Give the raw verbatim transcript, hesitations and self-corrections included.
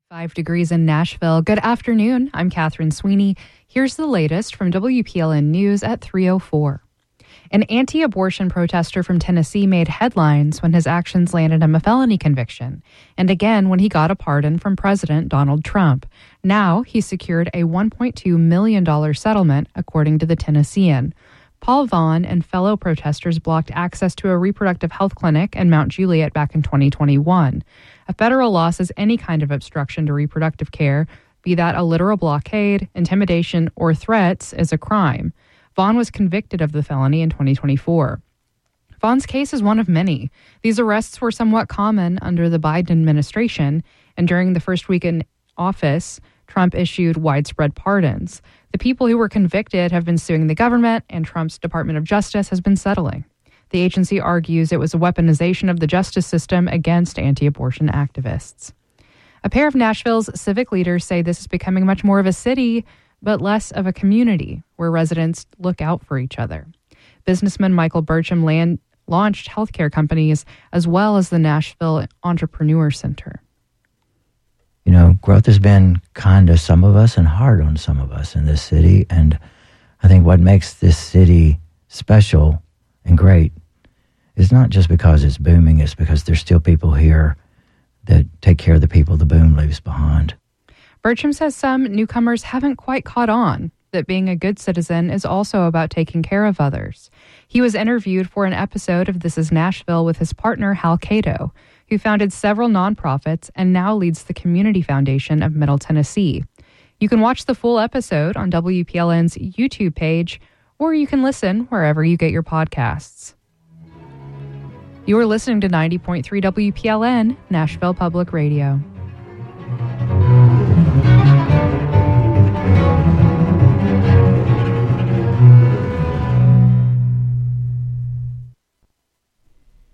Five degrees in Nashville. Good afternoon. I'm Catherine Sweeney. Here's the latest from W P L N News at three oh four. An anti-abortion protester from Tennessee made headlines when his actions landed him a felony conviction, and again when he got a pardon from President Donald Trump. Now he secured a one point two million dollars settlement, according to the Tennessean. Paul Vaughn and fellow protesters blocked access to a reproductive health clinic in Mount Juliet back in twenty twenty-one. A federal law says any kind of obstruction to reproductive care, be that a literal blockade, intimidation, or threats, is a crime. Vaughn was convicted of the felony in twenty twenty-four. Vaughn's case is one of many. These arrests were somewhat common under the Biden administration, and during the first week in office, Trump issued widespread pardons. The people who were convicted have been suing the government, and Trump's Department of Justice has been settling. The agency argues it was a weaponization of the justice system against anti-abortion activists. A pair of Nashville's civic leaders say this is becoming much more of a city, but less of a community, where residents look out for each other. Businessman Michael Burcham land, launched healthcare companies as well as the Nashville Entrepreneur Center. You know, growth has been kind to some of us and hard on some of us in this city. And I think what makes this city special and great is not just because it's booming, it's because there's still people here that take care of the people the boom leaves behind. Burcham says some newcomers haven't quite caught on that being a good citizen is also about taking care of others. He was interviewed for an episode of This Is Nashville with his partner, Hal Cato, who founded several nonprofits and now leads the Community Foundation of Middle Tennessee. You can watch the full episode on W P L N's YouTube page, or you can listen wherever you get your podcasts. You are listening to ninety point three W P L N, Nashville Public Radio.